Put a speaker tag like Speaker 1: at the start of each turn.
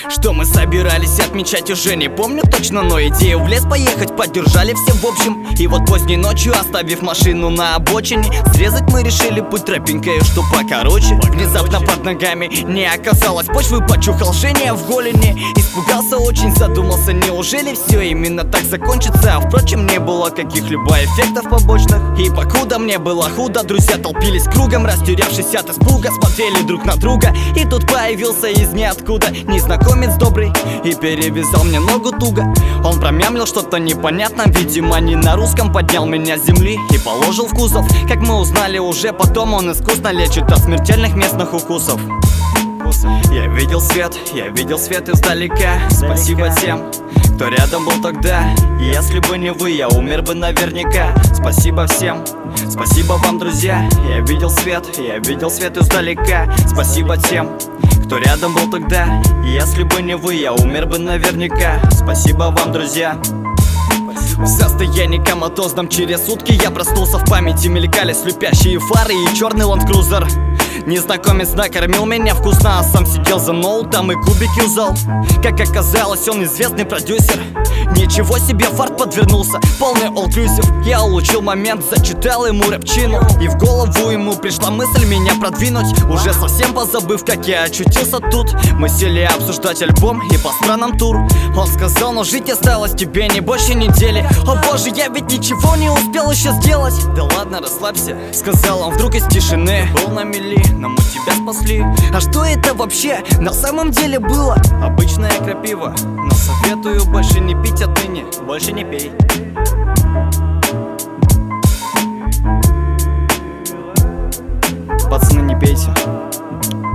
Speaker 1: что мы собирались отмечать, уже не помню точно, но идею в лес поехать поддержали все в общем. И вот поздней ночью, оставив машину на обочине, срезать мы решили путь тропинкой, что покороче. Внезапно под ногами не оказалось почвы, почухал жжение в голени. Испугался очень, задумался, неужели все именно так закончится? А впрочем, не было каких-либо эффектов побочных. И покуда мне было худо, друзья толпились кругом, растерявшись от испуга, смотрели друг на друга. И тут появился из ниоткуда незнакомец добрый и перевязал мне ногу туго. Он промямлил что-то непонятно, видимо не на русском, поднял меня с земли и положил в кузов. Как мы узнали уже потом, он искусно лечит от смертельных местных укусов. Я видел свет издалека. Спасибо тем, кто рядом был тогда. Если бы не вы, я умер бы наверняка. Спасибо всем, спасибо вам, друзья. Я видел свет издалека. Спасибо тем, кто рядом был тогда. Если бы не вы, я умер бы наверняка. Спасибо вам, друзья. В состоянии коматозном через сутки я проснулся, в памяти мелькали слепящие фары и черный ленд-крузер. Незнакомец накормил меня вкусно, а сам сидел за ноутом и кубики узал. Как оказалось, он известный продюсер. Ничего себе, фарт подвернулся, полный all-inclusive. Я улучил момент, зачитал ему рэпчину, и в голову ему пришла мысль меня продвинуть. Уже совсем позабыв, как я очутился тут, мы сели обсуждать альбом и по странам тур. Он сказал: но жить осталось тебе не больше недели. О боже, я ведь ничего не успел еще сделать. Да ладно, расслабься, сказал он вдруг из тишины. Был на мели, но мы тебя спасли. А что это вообще на самом деле было? Обычная крапива, но советую больше не пить отныне, больше не пей. Пацаны, не пейте.